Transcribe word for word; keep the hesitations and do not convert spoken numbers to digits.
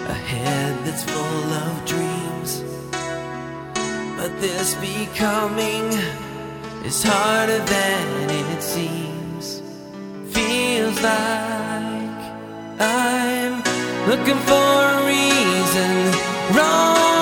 a head that's full of dreams. But this becoming is harder than it seems. Feels like I'm looking for a reason wrong